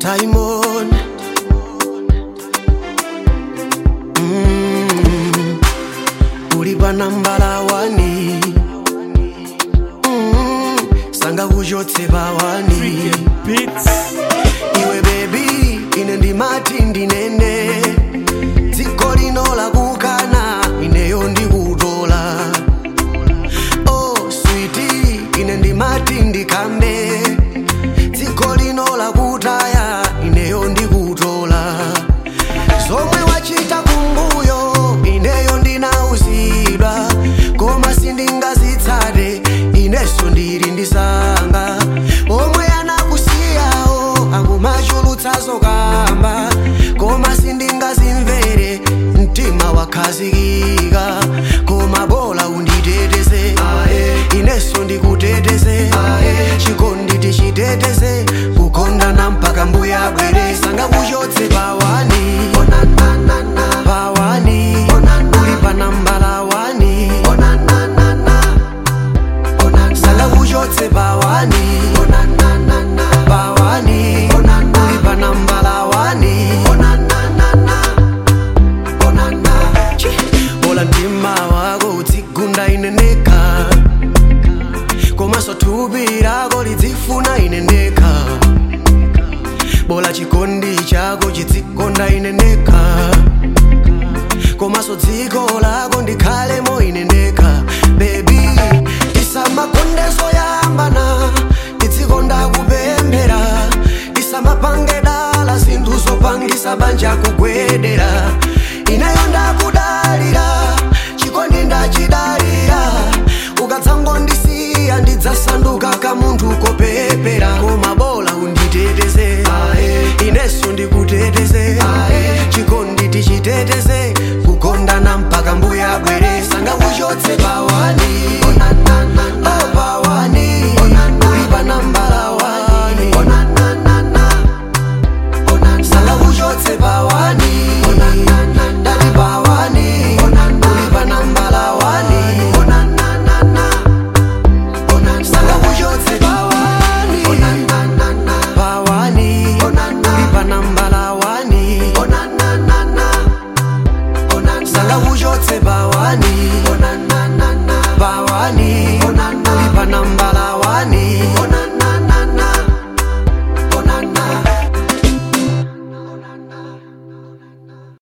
Time on. Ulipa nambala wani. Sanga ujotse bawani. Iwe baby, ine ndi mati ndi nene. Ziko lino la kukana, ineyo ndi kutola. Oh sweetie, ine ndi mati ndi kambe. Ziko lino la kutaya, ineyo ndi kutola. Somwe wachita kumbuyo, ineyo ndinauzidwa. Koma sindingazitsate, ineso ndiri ndisanga. Omwe anakusiyawo, angumachulutsa zokamba. Koma sindingazimvere, mtima wakhazikika. Koma bola unditeteze, ineso ndikuteteze. Chikondi tichiteteze, kukondana mpaka mbuya bwere. Sanga kuchotse bawani, bawani, ulipa nambala wani. Sanga kuchotse bawani, bawani, ulipa nambala wani. Bola mtima wako utsigunda ineneka. Koma thupi lako lidzifuna ineneka. Bola chikondi chako chidzikonda ineneka. Koma dziko lako ndikhalemo ineneka. Baby, tisamakondezo yambana, tidzikonda kupemphera. Tisamapange dala zinthu zopangisa banja kugwedera. Ineyo ndakudalira, chikondi ndachidalira. Ukadzangondisiya ndidzasanduka kamunthu kopepera. Koma bola unditeteze, ineso ndikuteteze. Chikondi tichiteteze, kukondana mpaka mbuya bwere. Sanga kuchotse bawani, oh bawani, ulipa nambala wani. Sanga kuchotse bawani, dali bawani, ulipa nambala wani. Sanga kuchotse bawani, bawani, ulipa nambala wani. Sanga kuchotse bawani, bawani, ulipa nambala